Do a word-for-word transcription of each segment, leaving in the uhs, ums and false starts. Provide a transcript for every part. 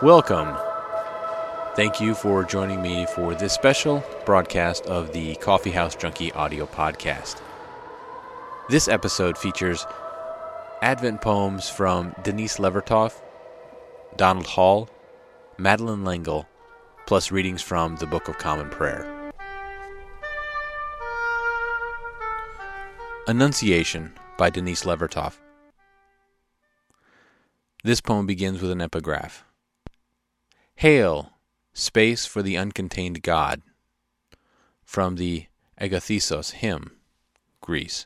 Welcome. Thank you for joining me for this special broadcast of the Coffee House Junkie audio podcast. This episode features Advent poems from Denise Levertov, Donald Hall, Madeleine L'Engle, plus readings from the Book of Common Prayer. Annunciation by Denise Levertov. This poem begins with an epigraph. Hail, space for the uncontained God. From the Agathos hymn, Greece.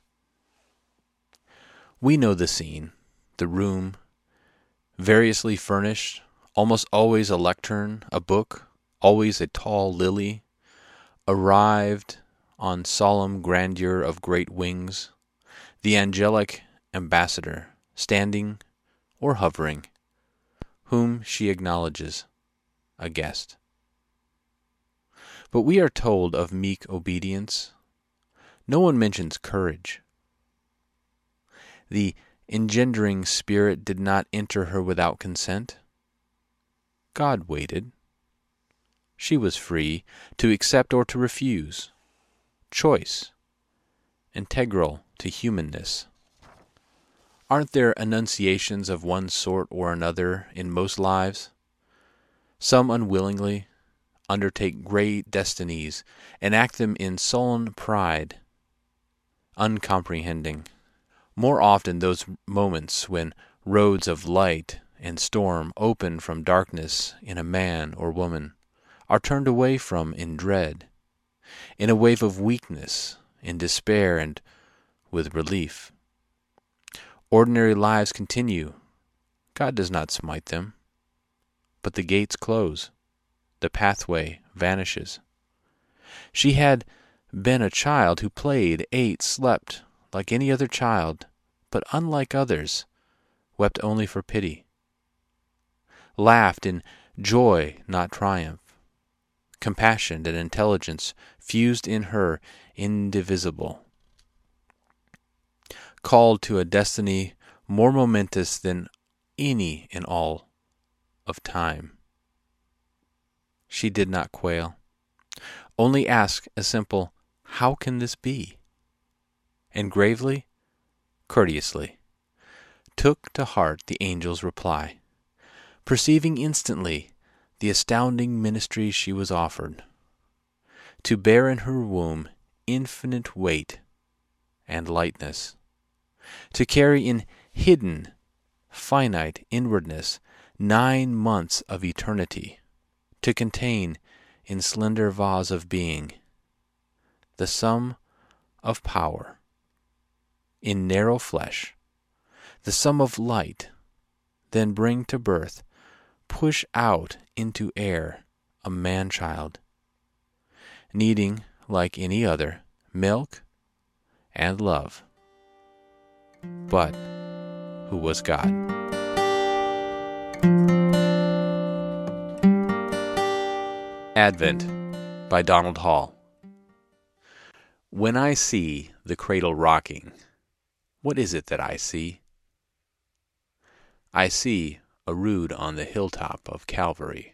We know the scene, the room, variously furnished, almost always a lectern, a book, always a tall lily, arrived on solemn grandeur of great wings, the angelic ambassador, standing or hovering, whom she acknowledges, a guest. But we are told of meek obedience. No one mentions courage. The engendering spirit did not enter her without consent. God waited. She was free to accept or to refuse. Choice, integral to humanness. Aren't there annunciations of one sort or another in most lives? Some unwillingly undertake great destinies and act them in sullen pride, uncomprehending. More often those moments when roads of light and storm open from darkness in a man or woman are turned away from in dread, in a wave of weakness, in despair, and with relief. Ordinary lives continue. God does not smite them. But the gates close. The pathway vanishes. She had been a child who played, ate, slept, like any other child, but unlike others, wept only for pity. Laughed in joy, not triumph. Compassion and intelligence fused in her indivisible. Called to a destiny more momentous than any in all of time. She did not quail, only asked a simple, "How can this be?" and gravely, courteously, took to heart the angel's reply, perceiving instantly the astounding ministry she was offered, to bear in her womb infinite weight and lightness, to carry in hidden, finite inwardness nine months of eternity, to contain in slender vase of being the sum of power, in narrow flesh, the sum of light, then bring to birth, push out into air a man-child, needing, like any other, milk and love, but who was God. Advent by Donald Hall. When I see the cradle rocking, what is it that I see? I see a rood on the hilltop of Calvary.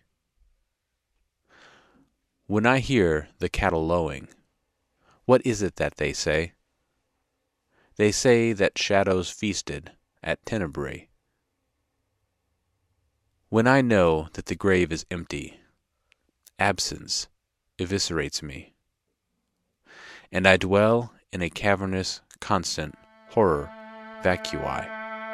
When I hear the cattle lowing, what is it that they say? They say that shadows feasted at Tenebrae. When I know that the grave is empty, absence eviscerates me, and I dwell in a cavernous, constant horror vacui.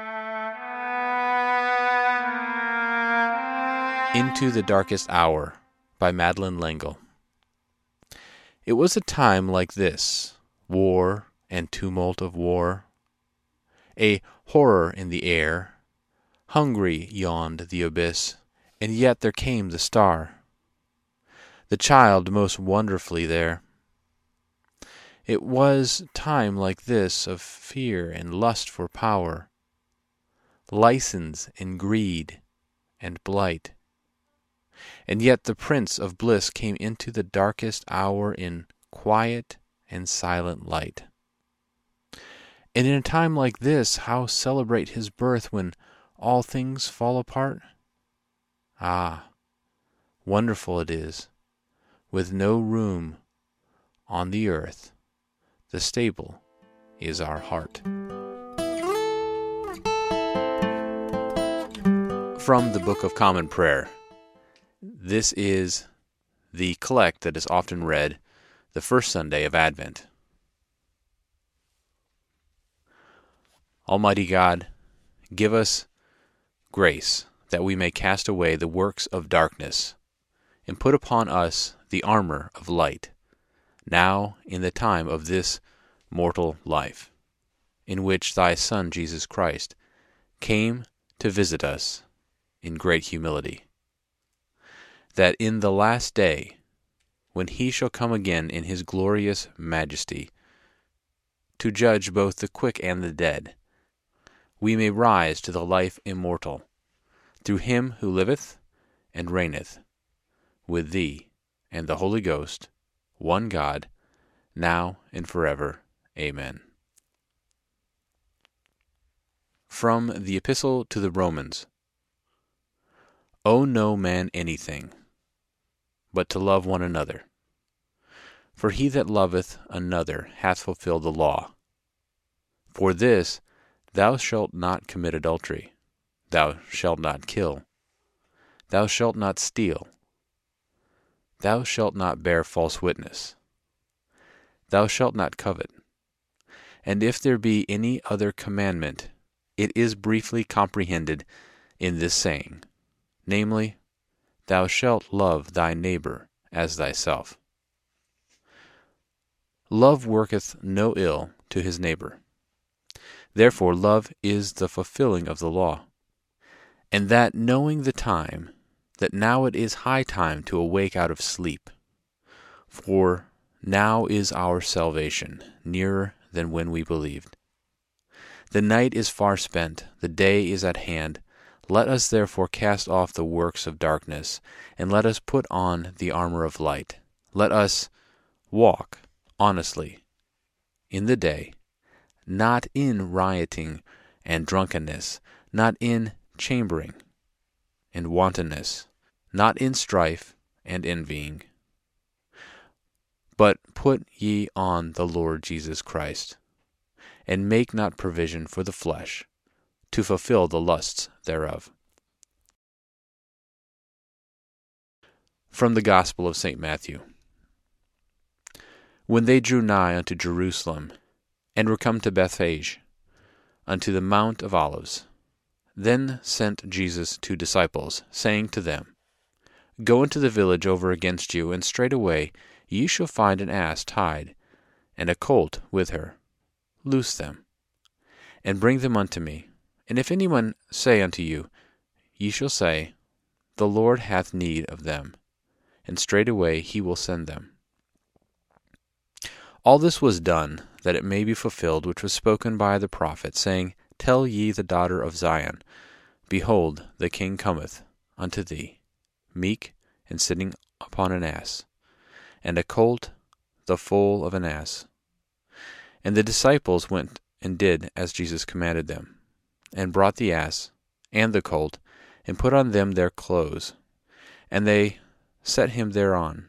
Into the Darkest Hour by Madeleine L'Engle. It was a time like this, war and tumult of war, a horror in the air, hungry yawned the abyss, and yet there came the star, the child most wonderfully there. It was time like this of fear and lust for power, license and greed and blight. And yet the Prince of Bliss came into the darkest hour in quiet and silent light. And in a time like this, how celebrate his birth when all things fall apart? Ah, wonderful it is, with no room on the earth, the stable is our heart. From the Book of Common Prayer. This is the collect that is often read the first Sunday of Advent. Almighty God, give us grace that we may cast away the works of darkness and put upon us the armor of light, now in the time of this mortal life, in which thy Son Jesus Christ came to visit us in great humility, that in the last day, when he shall come again in his glorious majesty, to judge both the quick and the dead, we may rise to the life immortal, through him who liveth and reigneth with thee and the Holy Ghost, one God, now and forever. Amen. From the Epistle to the Romans. Owe no man anything, but to love one another. For he that loveth another hath fulfilled the law. For this, thou shalt not commit adultery, thou shalt not kill, thou shalt not steal, thou shalt not bear false witness, thou shalt not covet. And if there be any other commandment, it is briefly comprehended in this saying, namely, thou shalt love thy neighbor as thyself. Love worketh no ill to his neighbor. Therefore love is the fulfilling of the law. And that knowing the time, that now it is high time to awake out of sleep. For now is our salvation nearer than when we believed. The night is far spent, the day is at hand. Let us therefore cast off the works of darkness, and let us put on the armor of light. Let us walk honestly in the day, not in rioting and drunkenness, not in chambering and wantonness, not in strife and envying. But put ye on the Lord Jesus Christ, and make not provision for the flesh, to fulfill the lusts thereof. From the Gospel of Saint Matthew. When they drew nigh unto Jerusalem, and were come to Bethphage, unto the Mount of Olives, then sent Jesus two disciples, saying to them, Go into the village over against you, and straightway ye shall find an ass tied, and a colt with her. Loose them, and bring them unto me. And if any one say unto you, Ye shall say, The Lord hath need of them, and straightway he will send them. All this was done, that it may be fulfilled which was spoken by the prophet, saying, Tell ye the daughter of Zion, Behold, the king cometh unto thee, meek, and sitting upon an ass, and a colt, the foal of an ass. And the disciples went and did as Jesus commanded them, and brought the ass and the colt, and put on them their clothes, and they set him thereon.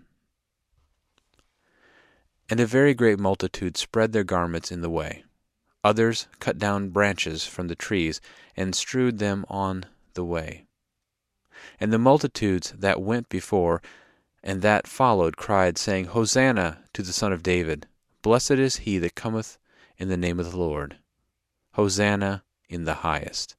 And a very great multitude spread their garments in the way. Others cut down branches from the trees, and strewed them on the way. And the multitudes that went before and that followed cried, saying, Hosanna to the Son of David. Blessed is he that cometh in the name of the Lord. Hosanna in the highest.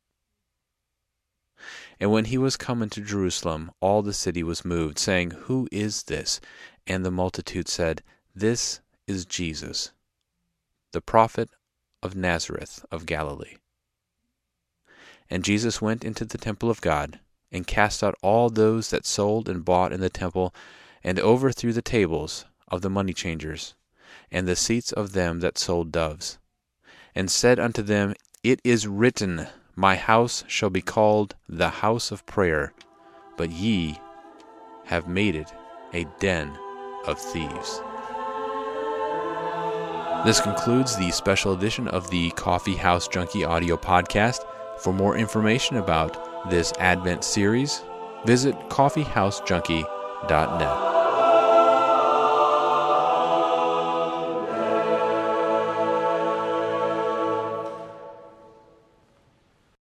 And when he was come into Jerusalem, all the city was moved, saying, Who is this? And the multitude said, This is Jesus, the prophet of Nazareth of Galilee. And Jesus went into the temple of God, and cast out all those that sold and bought in the temple, and overthrew the tables of the money changers, and the seats of them that sold doves, and said unto them, It is written, My house shall be called the house of prayer, but ye have made it a den of thieves. This concludes the special edition of the Coffee House Junkie audio podcast. For more information about this Advent series, visit coffee house junkie dot net.